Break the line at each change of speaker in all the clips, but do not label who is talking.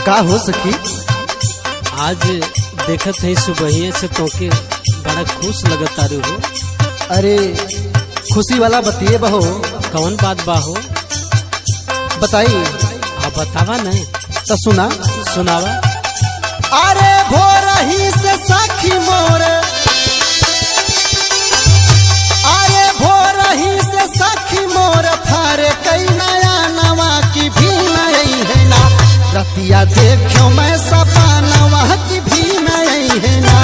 का हो सखी?
आज देखत है सुबह से तोके बड़ा खुश लगता रू हो।
अरे खुशी वाला बतिए बहो।
कौन बात बा हो?
बताई।
आप बतावा न।
तो सुना।
सुनावा।
अरे भोरही से सखी मोर, अरे भोरही से सखी मोर फारे कई नया नवा की भी नहीं है ना। रतिया देखो मैं सपनवा की भी नहीं है ना।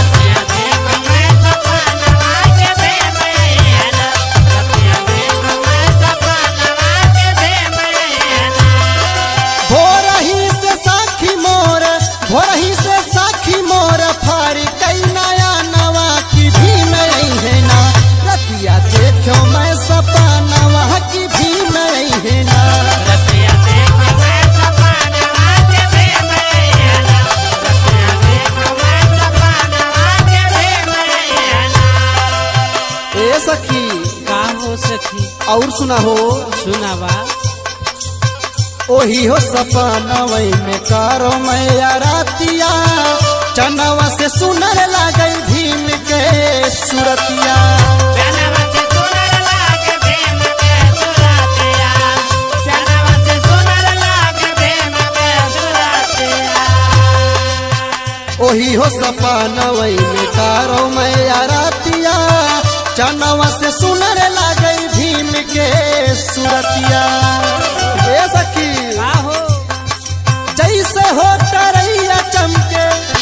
भोरही से सखी मोर, भोरही से सखी मोर फारी कई नया नवा की भी नहीं है ना। रतिया देखो मैं सपनवा की भी नहीं है ना। ए सखी।
का हो सखी?
और सुना हो।
सुनावा।
ओही हो सपनवई में कारो मैया रातिया, चनवा से सुनर लागल भीम के सुरतिया। ओही हो सपनवई में कारो मैया रातिया, चनवा से सुनर लागल भीम के सुरतिया। ए सखी।
का हो?
जैसे हो तरैया चमके,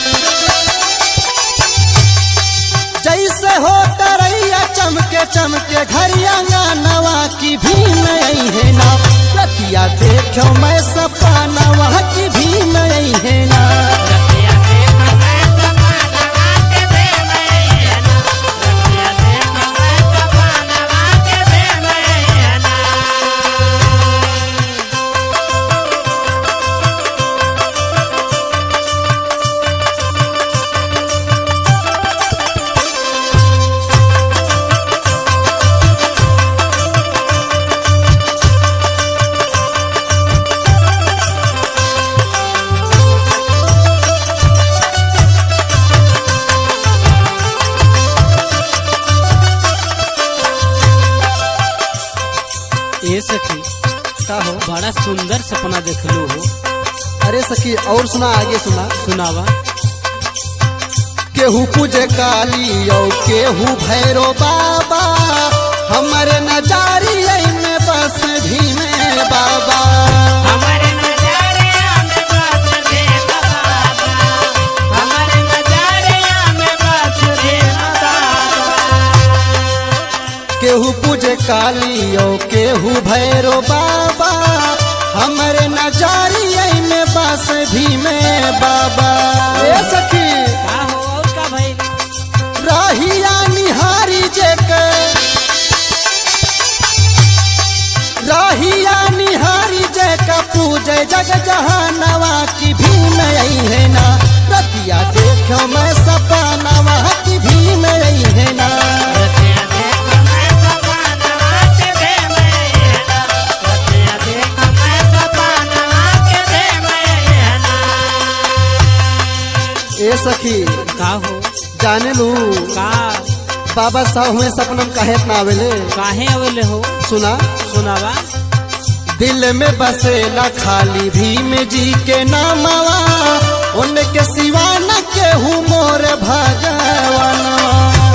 जैसे हो तरैया चमके चमके घरिया नवा की भी नहीं है ना। रतिया देखो मैं सपनवा की भी नहीं है ना।
ए सखी।
का हो?
बड़ा सुंदर सपना देखलू हो।
अरे सखी और सुना, आगे सुना।
सुनावा।
केहू पूजे काली और केहू भैरो बाबा, हमारे नजारिया में बस भीम बाबा। केहू पूजे काली और केहू भैरो बाबा, हमारे नजारिया में बस भीम बाबा। ए सखी।
का हो? और का भाई?
राहिया निहारी जेके, राहिया निहारी जेका पूजे जग जहानवा की भी नहीं है ना। रतिया देखो मैं सपनवा की भी नहीं है ना। ए सखी।
का हो?
जाने लू
का?
बाबा साहब में सपनम काहे ना आवेले?
काहे अवेले हो?
सुना।
सुनावा।
दिल में बसेला खाली भीम जी के नामवा, उनके सिवा न केहू मोर भगवानवा।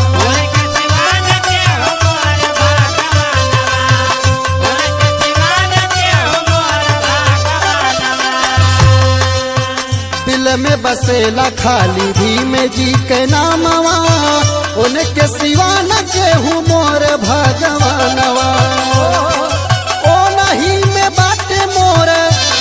दिल में बसेला खाली भीम जी के नामवा, उनके सिवा न केहू मोर भगवानवा। ओ नहीं में बाटे मोर,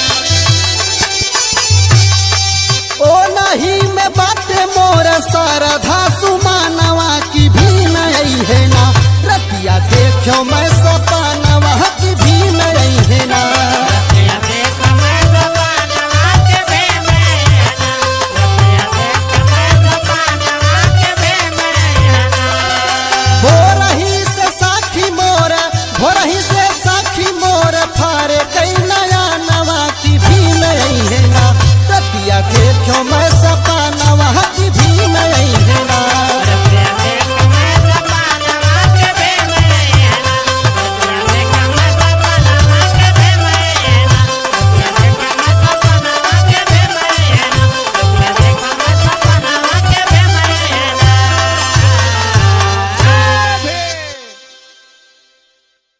ओ नहीं में बाटे मोर सारधा सुमानवा की भी नहीं है ना। रतिया देखो मैं